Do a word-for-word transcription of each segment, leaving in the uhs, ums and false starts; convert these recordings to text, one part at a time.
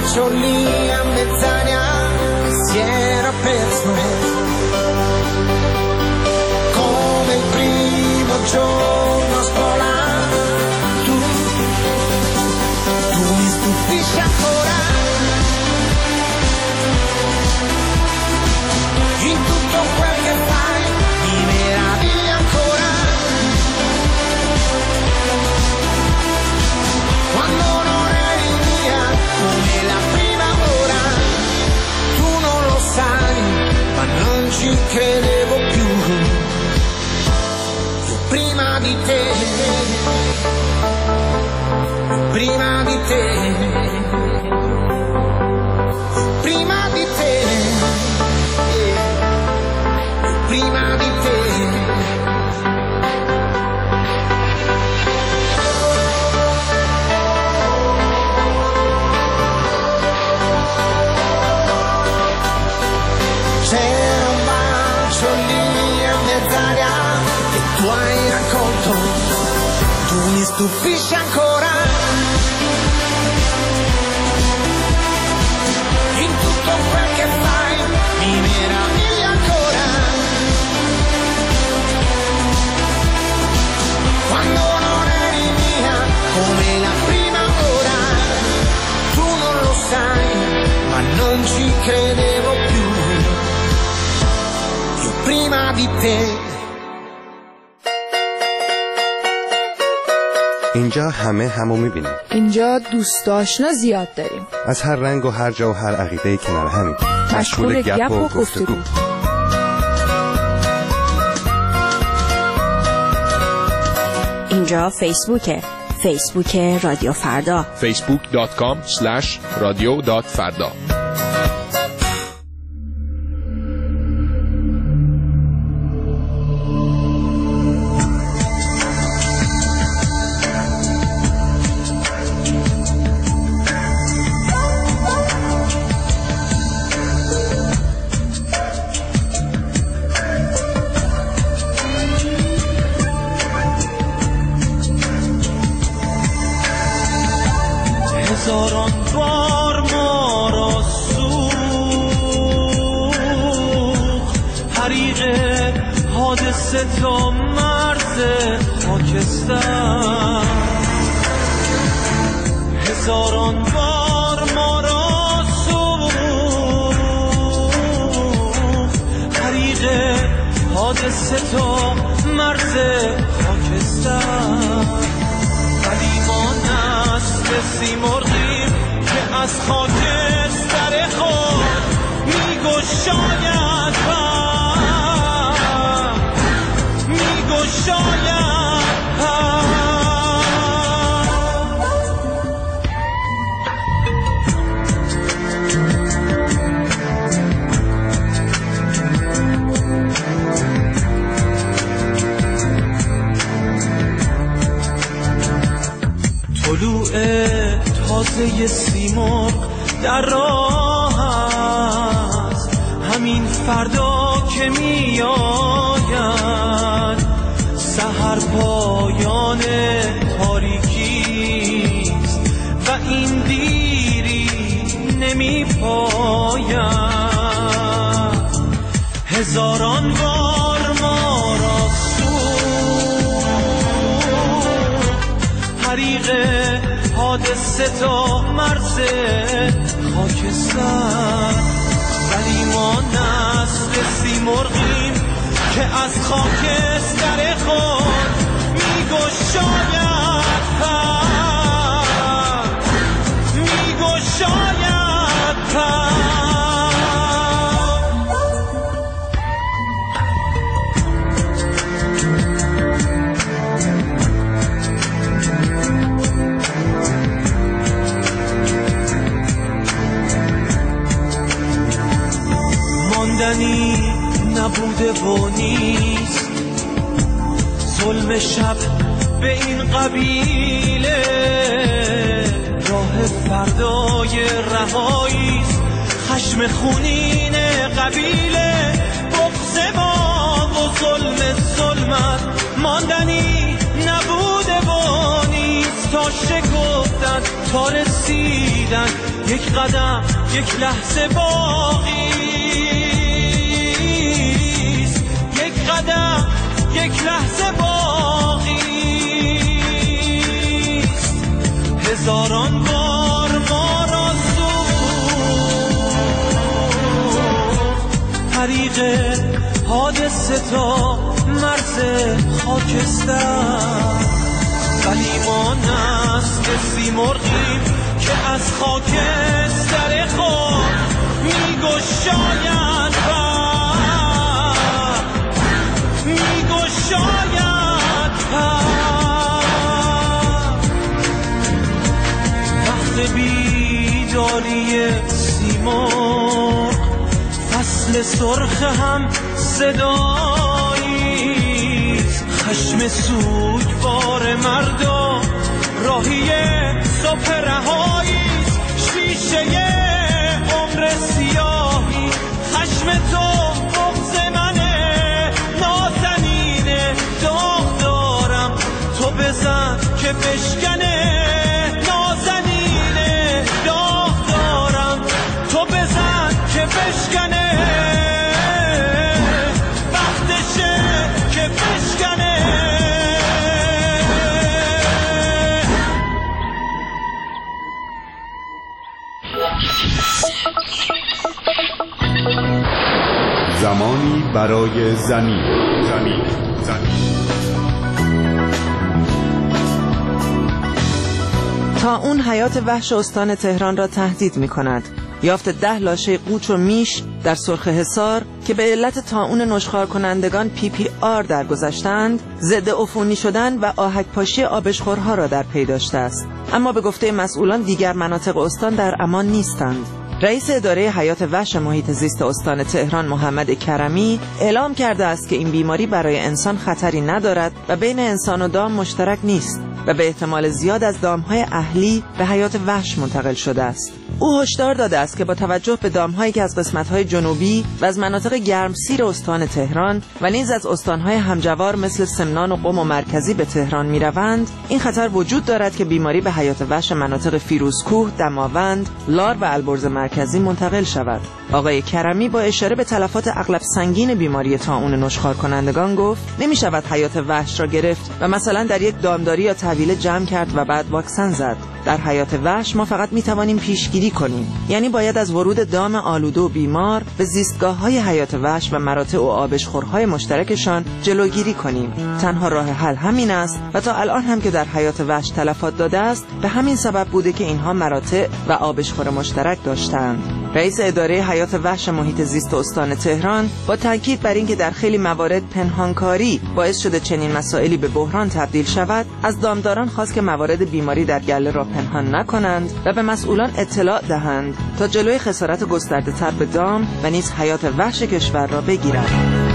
bacio lì a mezz'aria si era perso come il primo giorno a scuola. Tu, tu mi stupisci ancora in tutto quel che fai, mi meraviglia ancora quando non eri mia come la prima ora. Tu non lo sai ma non ci credevo più, io prima di te, io prima di te, prima di te, prima di te. C'era un bacio lì a mezz'aria che tu hai raccolto, tu mi stupisci ancora in tutto quel che fai, mi meraviglia ancora quando non eri mia come la prima ora. Tu non lo sai ma non ci credevo più, io prima di te. اینجا همه همو میبینیم. اینجا دوست آشنا زیاد داریم. از هر رنگ و هر جا و هر عقیده کنار همین. مشغول گپ و گفتگو. اینجا فیسبوکه. فیسبوک رادیو فردا. فیسبوک دات کام اسلش رادیو دات فردا. هزاران بار ما را سوخت حریق حادثه تا مرز خاکستر. هزاران بار ما را سوخت حریق حادثه تا مرز خاکستر. ولی ما نسل سیمرغیم که از خاکستر خود میگشاید پر، میگشاید پر. طلوع تازه سیمرغ در راه است، همین فردا که می آید. سحر پایان تاریکی است و این دیری نمی پاید. هزاران بار ما را حریق حادثه تا مرز خاکستر. ولی ما نسل سیمرغیم که از خاکستر خود میگشاید پر، میگشاید پر. ماندنی نبوده و نیست ظلم شب به این قبیله. راه فردای رهاییست خشم خونین قبیله. بغض ما و ظلم ظلمت ماندنی نبوده و نیست. تا شکفتن تا رسیدن یک قدم یک لحظه باقی است، یک قدم یک لحظه باقی است. هزاران بار ما را سوخت طریق حادثه تا مرز خاکستر، ولی ما نسل سیمرغیم که از خاکستر خود میگشاید پر، میگشاید پر. وقت بیداری سیمرغ، فصل سرخ هم صداییست، خشم سوگوار مردم راهی صبح رهاییست، شیشه عمر سیاهی خشم تو بغض منه، نازنینه داغ دارم تو بزن که بشکنه، نازنینه داغ دارم تو بزن که بشکنه، وقتشه که بشکنه. زمانی برای زمین زمین زمین تا اون حیات وحش استان تهران را تهدید می کند. یافت ده لاشه قوچ و میش در سرخ حصار که به علت طاعون نشخوار کنندگان پی پی آر درگذشتند، ضد عفونی شدن و آهک پاشی آبشخورها را در پی داشته است. اما به گفته مسئولان دیگر مناطق استان در امان نیستند. رئیس اداره حیات وحش محیط زیست استان تهران محمد کرمی اعلام کرده است که این بیماری برای انسان خطری ندارد و بین انسان و دام مشترک نیست و به احتمال زیاد از دامهای اهلی به حیات وحش منتقل شده است. او هشدار داده است که با توجه به دامهایی که از قسمت‌های جنوبی و از مناطق گرمسیر استان تهران و نیز از استان‌های همجوار مثل سمنان و قم و مرکزی به تهران می‌روند، این خطر وجود دارد که بیماری به حیات وحش مناطق فیروزکوه، دماوند، لار و البرز مرکزی منتقل شود. آقای کرمی با اشاره به تلفات اغلب سنگین بیماری طاعون نشخوار کنندگان گفت نمی‌شود حیات وحش را گرفت و مثلا در یک دامداری یا طویله جمع کرد و بعد واکسن زد. در حیات وحش ما فقط می‌توانیم پیشگیری کنیم، یعنی باید از ورود دام آلوده و بیمار به زیستگاه‌های حیات وحش و مراتع و آبشخورهای مشترکشان جلوگیری کنیم. تنها راه حل همین است و تا الان هم که در حیات وحش تلفات داده است به همین سبب بوده که اینها مراتع و آبشخور مشترک داشتند. رئیس اداره حیات وحش محیط زیست استان تهران با تاکید بر اینکه در خیلی موارد پنهانکاری باعث شده چنین مسائلی به بحران تبدیل شود، از دامداران خواست که موارد بیماری در گله را پنهان نکنند و به مسئولان اطلاع دهند تا جلوی خسارت گسترده تر به دام و نیز حیات وحش کشور را بگیرند.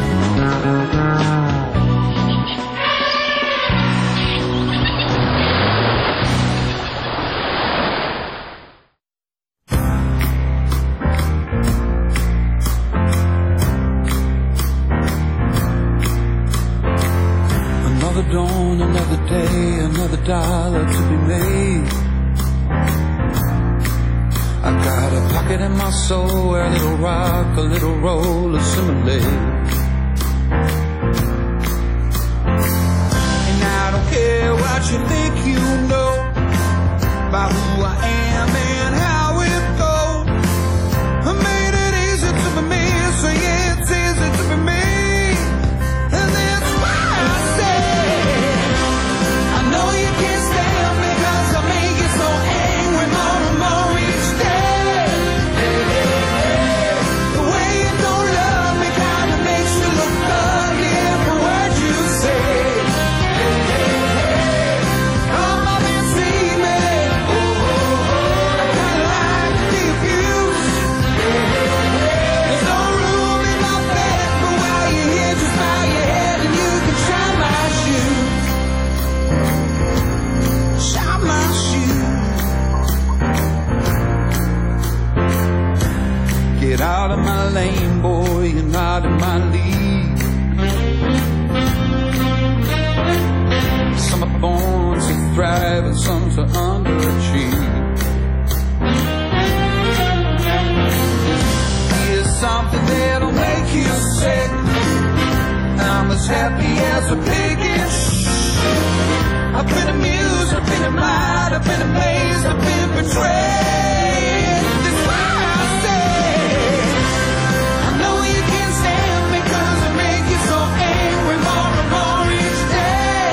Another dawn, another day, another dollar to be made. I got a pocket in my soul where a little rock, a little roll assimilate. And I don't care what you think you know about who I am and how it goes. I made it easy to be me, so yeah, it's easy to be me. And that's why I say I know you can't stand me, 'cause I make you so angry more and more each day. Hey, hey, hey. The way you don't love me kinda makes you look ugly every word you say. Hey, hey, hey. Come up and see me. Oh, oh, oh. I kinda like the abuse. Hey, hey, hey. There's no room in my bed, but while you're here, just bow your head and you can shine my shoes. Shine my shoes. Get out of my lane, boy, you're not in my league. Some are born to thrive and some to underachieve. I've been amazed, I've been betrayed. That's why I say I know you can't stand me, 'cause I make you so angry more and more each day.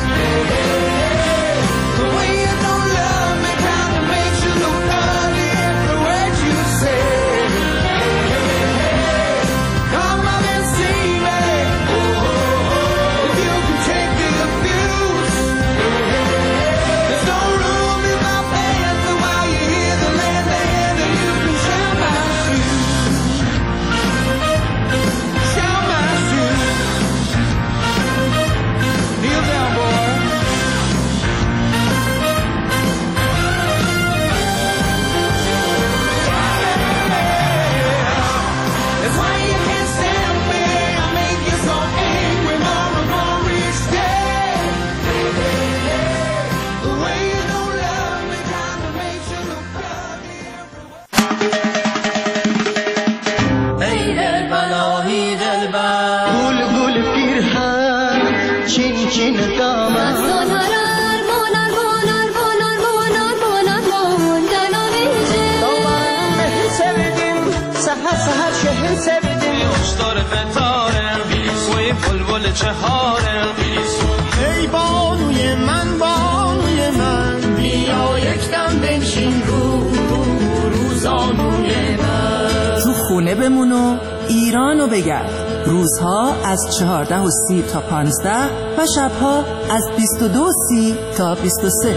The way you don't love me kinda makes you look ugly every word you say. Come up and see me. If you can take the abuse, there's no room in my pants while you hear the land and you can share my shoes. Share my shoes. Kneel down, boy. That's why you can't stand me. I make you so angry more and more each day. The way you don't love me kinda makes you look ugly everywhere. ای دلبلایی دلبر گل گل پیرهن چین چین قامت سهر سهر شهر سبیدیم خوشدار فتاره وی بلبل چهاره ای بانوی من بانوی من بیا یک دم بنشین رو روزانوی من. تو خونه بمون و ایرانو بگرد. روزها از چهارده و سی تا پانزده و شبها از بیست و دو و سی تا بیست و سه.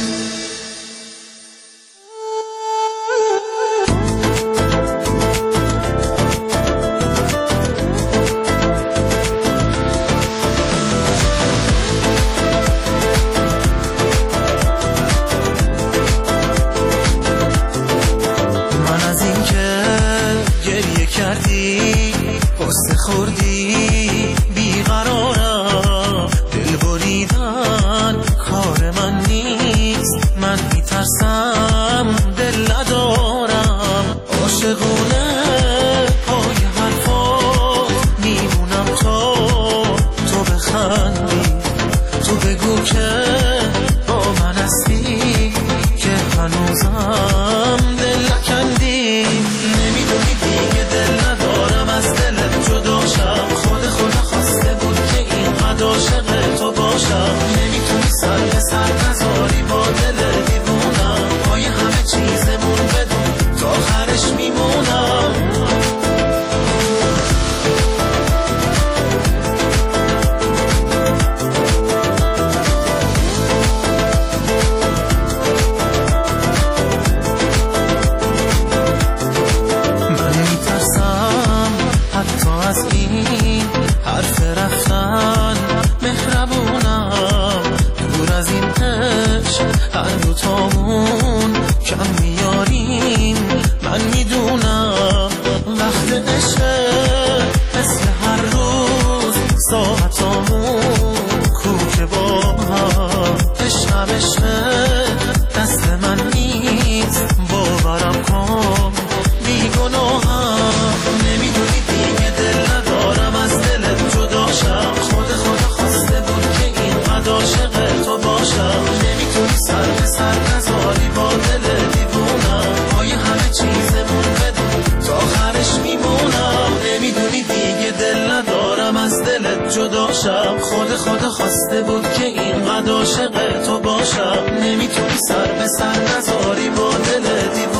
من از این که گریه کردی قصه خوردی بیقرارم، دل بریدن کار من نیست، من میترسم دل ندارم، عاشقونه پای حرفات میمونم تا تو بخندی، تو بگو که با من هستی که هنوزم دل نکندی. نمیدونی دیگه دل ندارم از دلت جدا شم، خود خدا خواسته بود که اینقدر عاشق تو باشم. نمیتونی سر به سر نذاری با دل دیوونم، پای همه چیزمون بدون تا آخرش میمونم. من میترسم حتی از این حرف رفتن، مهربونم دور از این عشق هر دوتامون کم میاریم. من میدونم وقت عشق مثل هر روز ساعتامون کو که با هم عشقم عشق دست من نیست، باورم کن بیگناهم. نمیدونی دیگه دل ندارم از دلت جدا شم، خود خدا خواسته بود که اینقدر عاشق تو باشم. نمیتونی سر به سر نذاری با دل دیوونم، پای همه چیزمون بدون تا آخرش میمونم. نمیدونی دیگه دل ندارم از دلت جدا شم، خود خدا خواسته بود که اینقدر عاشق تو باشم. نمیتونی سر به سر نذاری با دل دیوونم،